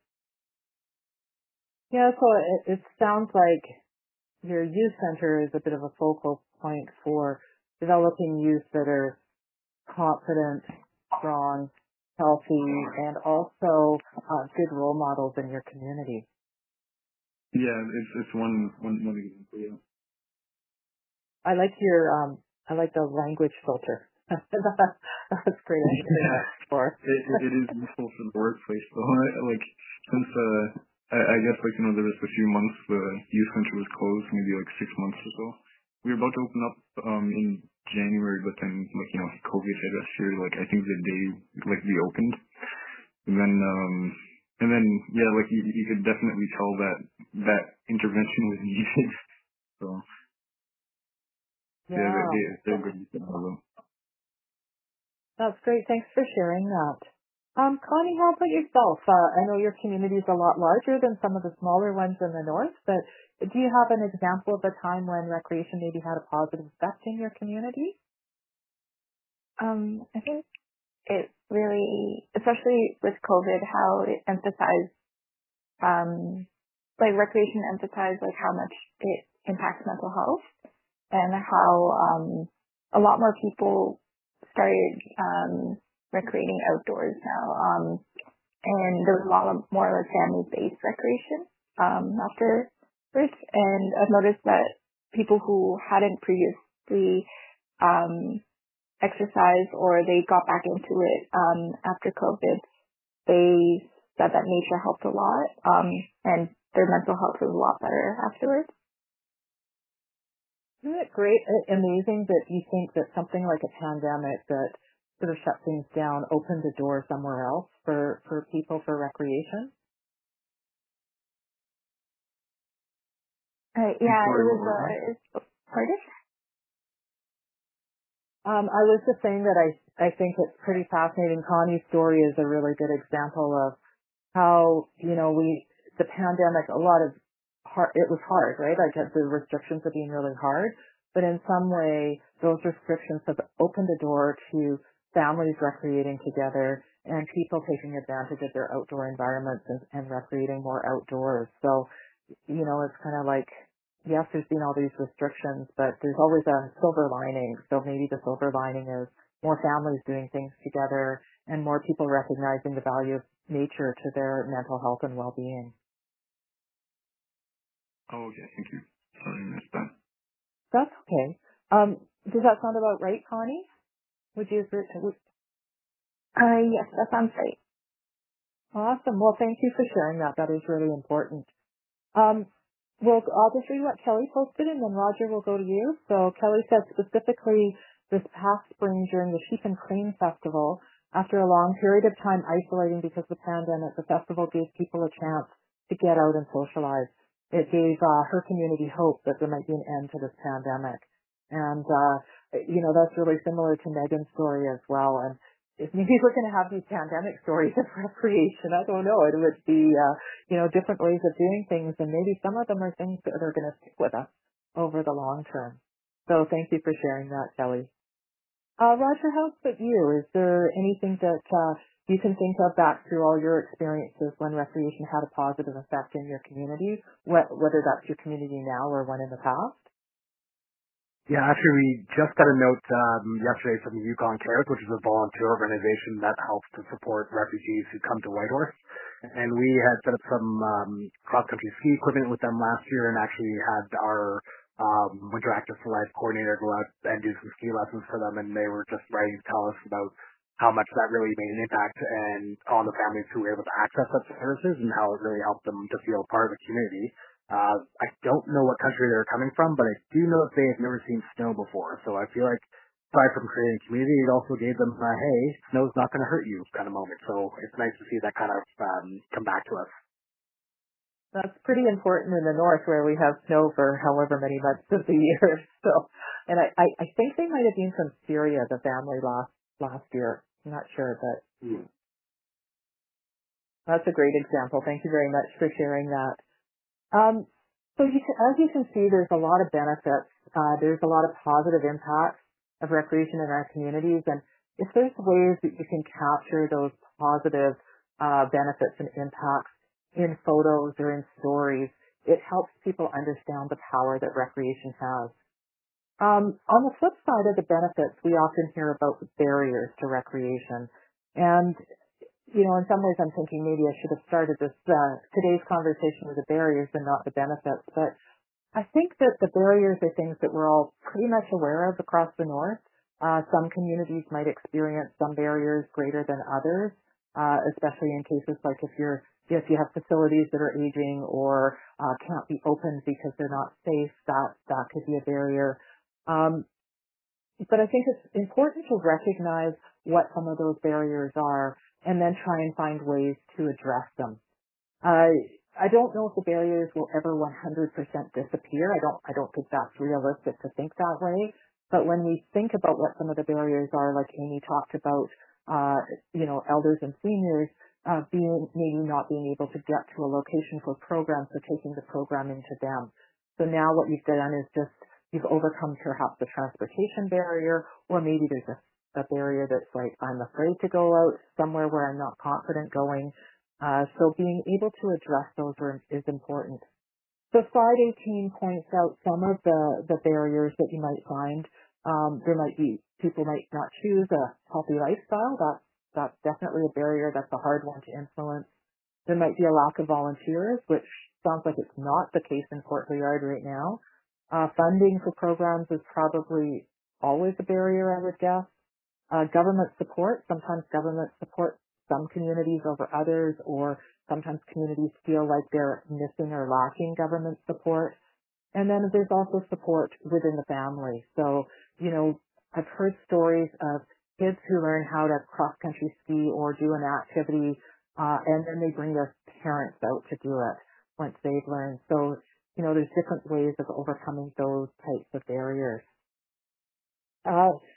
A: Yeah, so it, it sounds like your youth center is a bit of a focal point for developing youth that are confident, strong, healthy, and also uh, good role models in your community.
E: Yeah, it's it's one one one example. Yeah.
A: I like your um, I like the language filter. That's great.
E: Yeah, for it, it is useful for the workplace though. Like since uh. I, I guess, like, you know, there was a few months the youth center was closed, maybe like six months or so. We were about to open up um in January, but then, like, you know, COVID hit us here, like, I think the day, like, we opened. And then, um, and then, yeah, like, you, you could definitely tell that that intervention was needed. So, yeah, yeah they, they're good.
A: That's great. Thanks for sharing that. Um, Connie, how about yourself? Uh, I know your community is a lot larger than some of the smaller ones in the north, but do you have an example of a time when recreation maybe had a positive effect in your community?
D: Um, I think it really, especially with COVID, how it emphasized, um, like recreation emphasized like how much it impacts mental health and how um, a lot more people started um, recreating outdoors now. Um, and there was a lot of more like family-based recreation um, after this. And I've noticed that people who hadn't previously um, exercised or they got back into it um, after COVID, they said that nature helped a lot, um, and their mental health was a lot better afterwards.
A: Isn't it great, amazing that you think that something like a pandemic that sort of shut things down opened a door somewhere else for, for people for recreation?
D: Uh, yeah, it was, uh, it's, pardon?
A: Um, I was just saying that I, I think it's pretty fascinating. Connie's story is a really good example of how, you know, we, the pandemic, a lot of hard, it was hard, right? Like the restrictions are being really hard, but in some way, those restrictions have opened a door to families recreating together and people taking advantage of their outdoor environments and, and recreating more outdoors. So, you know, it's kind of like, yes, there's been all these restrictions, but there's always a silver lining. So maybe the silver lining is more families doing things together and more people recognizing the value of nature to their mental health and well-being.
E: Oh, okay. Thank you. Sorry, I missed that.
A: That's okay. Um, does that sound about right, Connie? Would you agree? Would...
D: Uh, yes, that sounds right.
A: Awesome. Well, thank you for sharing that. That is really important. Um, well, I'll just read what Kelly posted, and then Roger will go to you. So Kelly said specifically this past spring during the Sheep and Crane Festival, after a long period of time isolating because of the pandemic, the festival gave people a chance to get out and socialize. It gave uh, her community hope that there might be an end to this pandemic. And, uh, you know, that's really similar to Megan's story as well. And if maybe we're going to have these pandemic stories of recreation, I don't know. It would be, uh, you know, different ways of doing things. And maybe some of them are things that are going to stick with us over the long term. So thank you for sharing that, Kelly. Uh, Roger, how about you? Is there anything that uh, you can think of back through all your experiences when recreation had a positive effect in your community, wh- whether that's your community now or one in the past?
B: Yeah, actually, we just got a note um, yesterday from Yukon Cares, which is a volunteer organization that helps to support refugees who come to Whitehorse. And we had set up some um, cross-country ski equipment with them last year and actually had our um, Winter Active for Life coordinator go out and do some ski lessons for them. And they were just writing to tell us about how much that really made an impact and on the families who were able to access such services and how it really helped them to feel part of the community. Uh, I don't know what country they're coming from, but I do know that they have never seen snow before. So I feel like aside from creating community, it also gave them a, hey, snow's not going to hurt you kind of moment. So it's nice to see that kind of um, come back to us.
A: That's pretty important in the north where we have snow for however many months of the year. So, and I, I, I think they might have been from Syria, the family last, last year. I'm not sure, but mm. That's a great example. Thank you very much for sharing that. Um, so you can, as you can see, there's a lot of benefits. Uh, there's a lot of positive impacts of recreation in our communities. And if there's ways that you can capture those positive uh, benefits and impacts in photos or in stories, it helps people understand the power that recreation has. Um, on the flip side of the benefits, we often hear about the barriers to recreation. And you know, in some ways I'm thinking maybe I should have started this, uh, today's conversation with the barriers and not the benefits. But I think that the barriers are things that we're all pretty much aware of across the North. Uh, some communities might experience some barriers greater than others, uh, especially in cases like if you're, if you have facilities that are aging or, uh, can't be opened because they're not safe, that, that could be a barrier. Um, but I think it's important to recognize what some of those barriers are and then try and find ways to address them. Uh, I don't know if the barriers will ever one hundred percent disappear. I don't, I don't think that's realistic to think that way. But when we think about what some of the barriers are, like Amy talked about, uh, you know, elders and seniors, uh, being, maybe not being able to get to a location for programs, so taking the programming to them. So now what you've done is just, you've overcome perhaps the transportation barrier, or maybe there's a a barrier that's like, I'm afraid to go out somewhere where I'm not confident going. Uh, so being able to address those are, is important. So slide eighteen points out some of the, the barriers that you might find. Um, there might be, people might not choose a healthy lifestyle. That's, that's definitely a barrier. That's a hard one to influence. There might be a lack of volunteers, which sounds like it's not the case in Fort Liard right now. Uh, funding for programs is probably always a barrier, I would guess. Uh, government support, sometimes government support some communities over others, or sometimes communities feel like they're missing or lacking government support. And then there's also support within the family. So, you know, I've heard stories of kids who learn how to cross-country ski or do an activity, uh, and then they bring their parents out to do it once they've learned. So, you know, there's different ways of overcoming those types of barriers. Uh,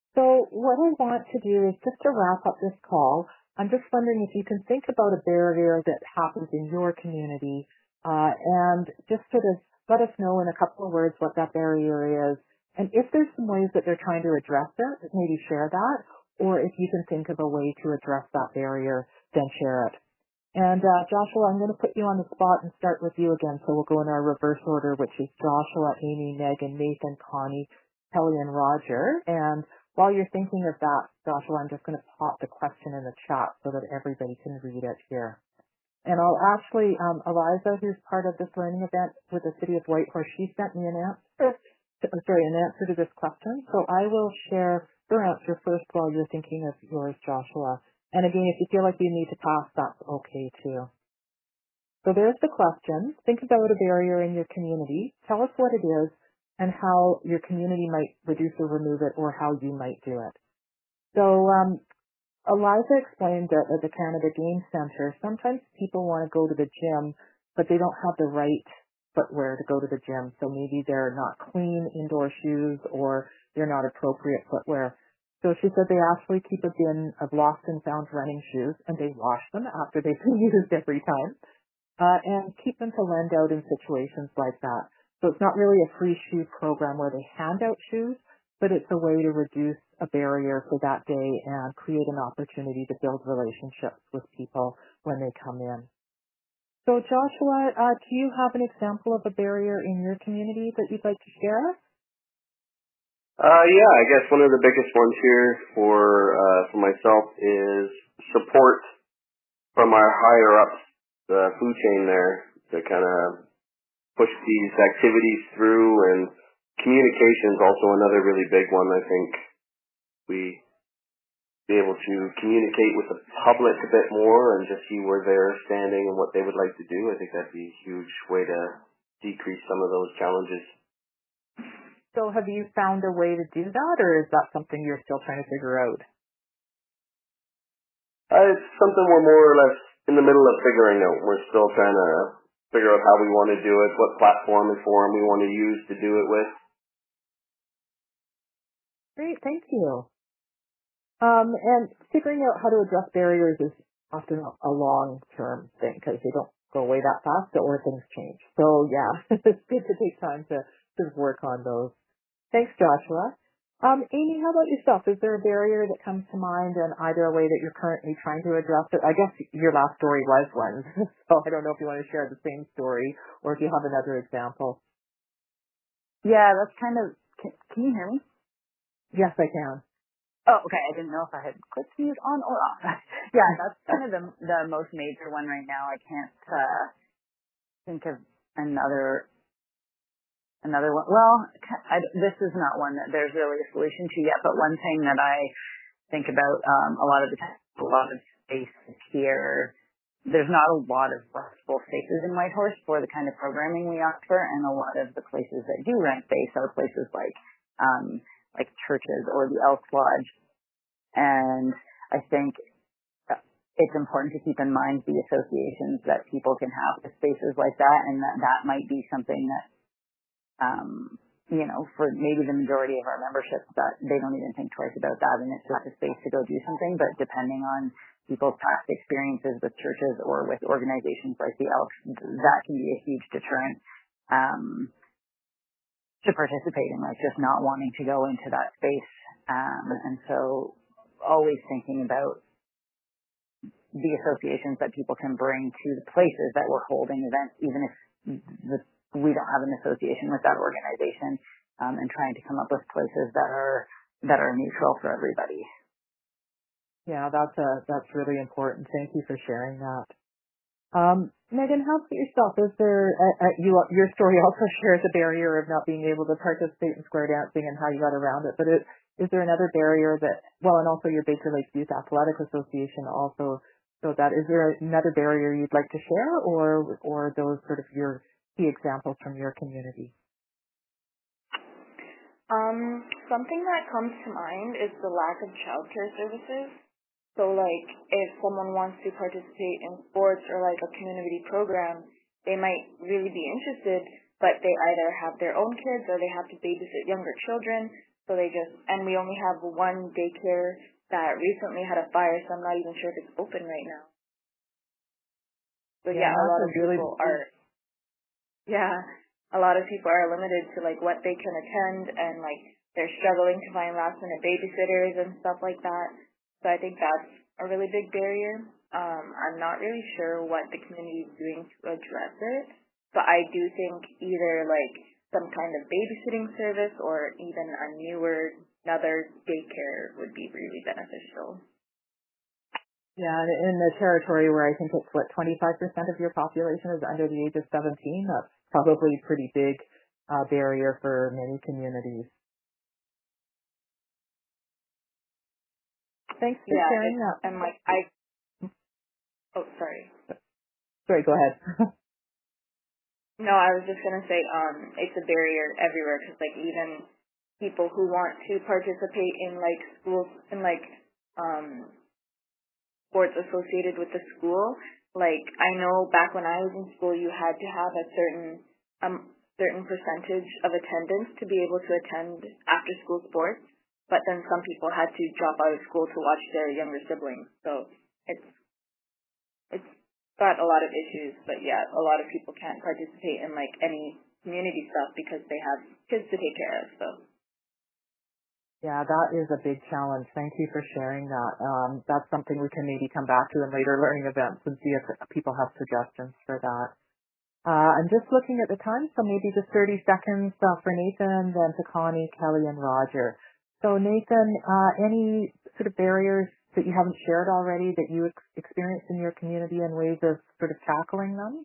A: So what I want to do is just to wrap up this call, I'm just wondering if you can think about a barrier that happens in your community uh, and just sort of let us know in a couple of words what that barrier is. And if there's some ways that they're trying to address it, maybe share that. Or if you can think of a way to address that barrier, then share it. And uh, Joshua, I'm going to put you on the spot and start with you again. So we'll go in our reverse order, which is Joshua, Amy, Megan, Nathan, Connie, Kelly, and Roger. And while you're thinking of that, Joshua, I'm just going to pop the question in the chat so that everybody can read it here. And I'll actually, um, Eliza, who's part of this learning event with the City of Whitehorse, she sent me an answer, sorry, an answer to this question. So I will share her answer first while you're thinking of yours, Joshua. And again, if you feel like you need to pass, that's okay too. So there's the question. Think about a barrier in your community. Tell us what it is and how your community might reduce or remove it, or how you might do it. So um, Eliza explained that at the Canada Game Centre, sometimes people want to go to the gym, but they don't have the right footwear to go to the gym. So maybe they're not clean indoor shoes, or they're not appropriate footwear. So she said they actually keep a bin of lost and found running shoes, and they wash them after they've been used every time, uh, and keep them to lend out in situations like that. So it's not really a free shoe program where they hand out shoes, but it's a way to reduce a barrier for that day and create an opportunity to build relationships with people when they come in. So Joshua, uh, do you have an example of a barrier in your community that you'd like to share?
H: Uh, yeah, I guess one of the biggest ones here for uh, for myself is support from our higher ups, the food chain there, to kind of push these activities through, and communication is also another really big one. I think we be able to communicate with the public a bit more and just see where they're standing and what they would like to do. I think that'd be a huge way to decrease some of those challenges.
A: So have you found a way to do that, or is that something you're still trying to figure out?
H: Uh, it's something we're more or less in the middle of figuring out. We're still trying to figure out how we want to do it, what platform and forum we want to use to do it with.
A: Great, thank you. Um, and figuring out how to address barriers is often a long-term thing because they don't go away that fast or things change. So yeah, it's good to take time to sort of work on those. Thanks, Joshua. Um, Amy, how about yourself? Is there a barrier that comes to mind, and either a way that you're currently trying to address it? I guess your last story was one, so I don't know if you want to share the same story or if you have another example.
G: Yeah, that's kind of, can, can you hear me?
A: Yes, I can.
G: Oh, okay. I didn't know if I had clicked mute on or off. Yeah, that's kind of the the most major one right now. I can't uh, think of another another one. Well, I, this is not one that there's really a solution to yet. But one thing that I think about um, a lot of the time, a lot of spaces here, there's not a lot of flexible spaces in Whitehorse for the kind of programming we offer, and a lot of the places that do rent space are places like um, like churches or the Elks Lodge. And I think it's important to keep in mind the associations that people can have with spaces like that, and that that might be something that, um, you know, for maybe the majority of our membership, that they don't even think twice about that, and it's just a space to go do something. But depending on people's past experiences with churches or with organizations like the Elks, that can be a huge deterrent um, to participating, like just not wanting to go into that space. Um, and so always thinking about the associations that people can bring to the places that we're holding events, even if the, we don't have an association with that organization, um, and trying to come up with places that are that are neutral for everybody.
A: Yeah, that's a that's really important. Thank you for sharing that. Um, Megan, how about yourself? Is there uh, uh, you your story also shares a barrier of not being able to participate in square dancing and how you got around it, but it, is there another barrier that, well, and also your Baker Lakes Youth Athletic Association also, so that is there another barrier you'd like to share, or or those sort of your key examples from your community?
F: Um, something that comes to mind is the lack of childcare services. So, like, if someone wants to participate in sports or, like, a community program, they might really be interested, but they either have their own kids or they have to babysit younger children. So they just, and we only have one daycare that recently had a fire, so I'm not even sure if it's open right now. So yeah,
A: Yeah,
F: a lot
A: that's
F: of
A: a really
F: people are, yeah, a lot of people are limited to like what they can attend, and like they're struggling to find last minute babysitters and stuff like that. So I think that's a really big barrier. Um, I'm not really sure what the community is doing to address it, but I do think either like some kind of babysitting service or even a newer, another daycare would be really beneficial.
A: Yeah, in the territory where I think it's what twenty-five percent of your population is under the age of seventeen, that's probably a pretty big uh, barrier for many communities. Thanks for
F: Yeah,
A: sharing that.
F: and like I, oh sorry.
A: Sorry, go ahead.
F: No, I was just gonna say, um, it's a barrier everywhere because like even people who want to participate in like schools in like um sports associated with the school, like I know back when I was in school, you had to have a certain um certain percentage of attendance to be able to attend after school sports, but then some people had to drop out of school to watch their younger siblings. So it's it's got a lot of issues, but yeah, a lot of people can't participate in like any community stuff because they have kids to take care of. So
A: Yeah, that is a big challenge. Thank you for sharing that. Um, that's something we can maybe come back to in later learning events and see if people have suggestions for that. Uh, I'm just looking at the time, so maybe just thirty seconds uh, for Nathan, then to Connie, Kelly, and Roger. So Nathan, uh, any sort of barriers that you haven't shared already that you ex- experienced in your community and ways of sort of tackling them?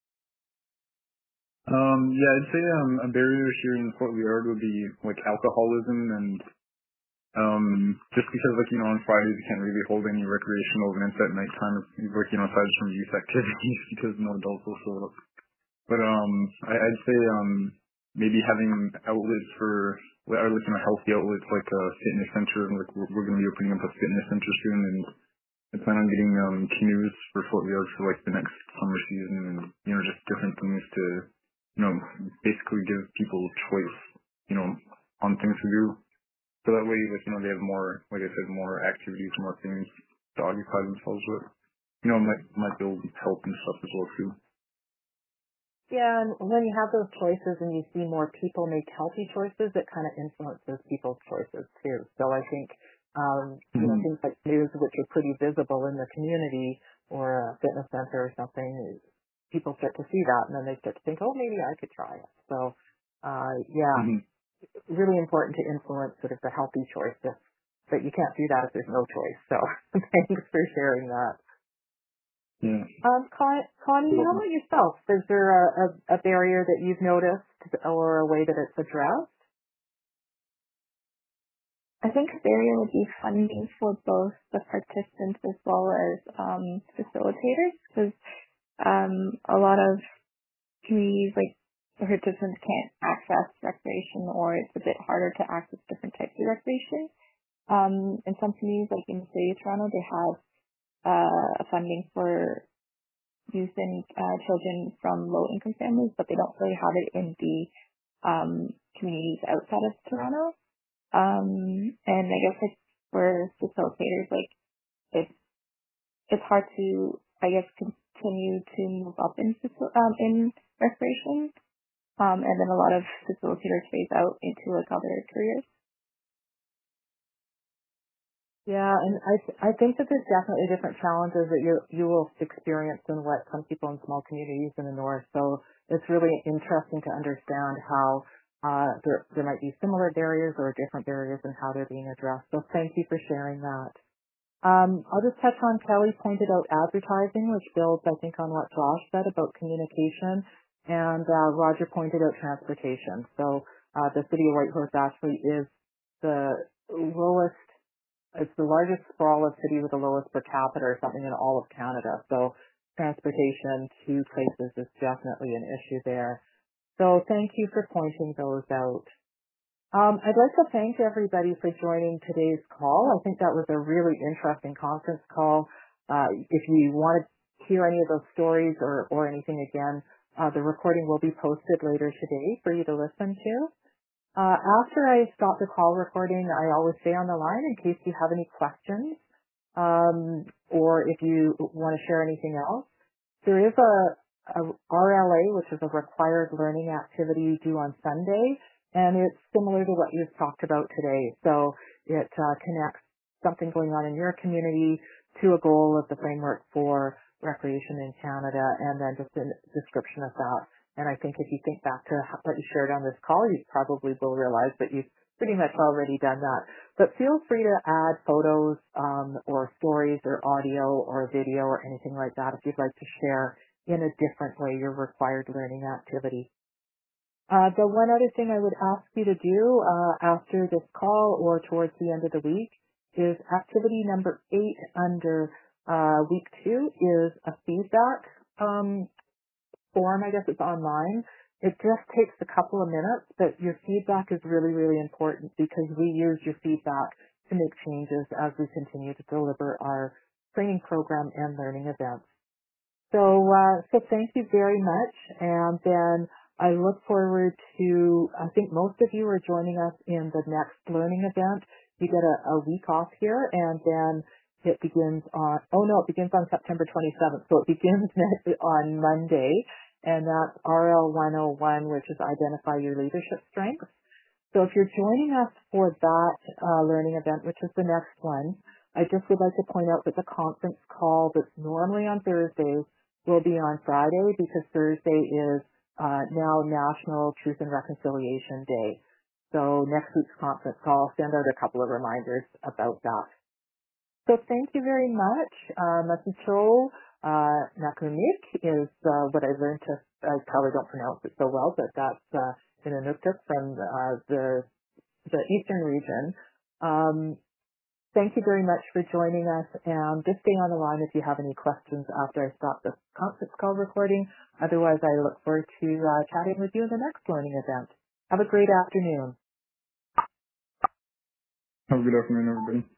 E: Um, yeah, I'd say um, a barrier here in Fort Liard would be like alcoholism, and um, just because like you know on Fridays you can't really hold any recreational events at nighttime, like you know aside from youth activities because no adults will show up. But um, I, I'd say um maybe having outlets for or like you know healthy outlets like a fitness center. Like we're, we're going to be opening up a fitness center soon, and I plan on getting um canoes for Fort Liard for like the next summer season, and you know just different things to you know basically give people choice, you know, on things to do. So that way, like you know, they have more, like I said, more activities, more things to occupy themselves with. You know, might might build help and stuff as well too.
A: Yeah, and when you have those choices and you see more people make healthy choices, it kind of influences people's choices too. So I think, um, mm-hmm. you know, things like news, which are pretty visible in the community, or a fitness center or something, people start to see that and then they start to think, oh, maybe I could try it. So, uh, yeah, mm-hmm. really important to influence sort of the healthy choices, but you can't do that if there's no choice. So thanks for sharing that.
E: Yeah.
A: Um, Con- Connie, how about yourself? Is there a, a, a barrier that you've noticed or a way that it's addressed?
D: I think a barrier would be funding for both the participants as well as um, facilitators, because um, a lot of communities, like the participants, can't access recreation, or it's a bit harder to access different types of recreation. Um, in some communities, like in the city of Toronto, they have uh, funding for youth and uh, children from low-income families, but they don't really have it in the um, communities outside of Toronto. Um, and I guess like for facilitators, like it's it's hard to, I guess, continue to move up in um, in recreation, um, and then a lot of facilitators phase out into like other careers.
A: Yeah, and I th- I think that there's definitely different challenges that you you will experience than what some people in small communities in the north. So it's really interesting to understand how uh, there there might be similar barriers or different barriers and how they're being addressed. So thank you for sharing that. Um, I'll just touch on Kelly pointed out advertising, which builds I think on what Josh said about communication, and uh, Roger pointed out transportation. So uh, the city of Whitehorse actually is the lowest. It's the largest sprawless city with the lowest per capita or something in all of Canada. So transportation to places is definitely an issue there. So thank you for pointing those out. Um, I'd like to thank everybody for joining today's call. I think that was a really interesting conference call. Uh, if you want to hear any of those stories or, or anything again, uh, the recording will be posted later today for you to listen to. Uh, after I stop the call recording, I always stay on the line in case you have any questions, um, or if you want to share anything else. There is a, a R L A, which is a required learning activity due on Sunday, and it's similar to what you've talked about today. So it uh, connects something going on in your community to a goal of the framework for recreation in Canada, and then just a description of that. And I think if you think back to what you shared on this call, you probably will realize that you've pretty much already done that. But feel free to add photos um, or stories or audio or video or anything like that if you'd like to share in a different way your required learning activity. Uh, the one other thing I would ask you to do uh, after this call or towards the end of the week is activity number eight under uh, week two is a feedback um, form. I guess it's online. It just takes a couple of minutes, but your feedback is really, really important because we use your feedback to make changes as we continue to deliver our training program and learning events. So, uh, so thank you very much. And then I look forward to, I think most of you are joining us in the next learning event. You get a, a week off here, and then it begins on, oh no, it begins on September twenty-seventh. So it begins next, on Monday, and that's R L one oh one, which is Identify Your Leadership Strengths. So if you're joining us for that uh, learning event, which is the next one, I just would like to point out that the conference call that's normally on Thursdays will be on Friday because Thursday is uh, now National Truth and Reconciliation Day. So next week's conference call, I'll send out a couple of reminders about that. So thank you very much. Uh, Masicho uh, Nakunik is uh, what I learned to, I probably don't pronounce it so well, but that's uh, in Inuktitut from uh, the, the eastern region. Um, thank you very much for joining us, and just stay on the line if you have any questions after I stop the conference call recording. Otherwise, I look forward to uh, chatting with you in the next learning event. Have a great afternoon.
E: Have a good afternoon, everybody.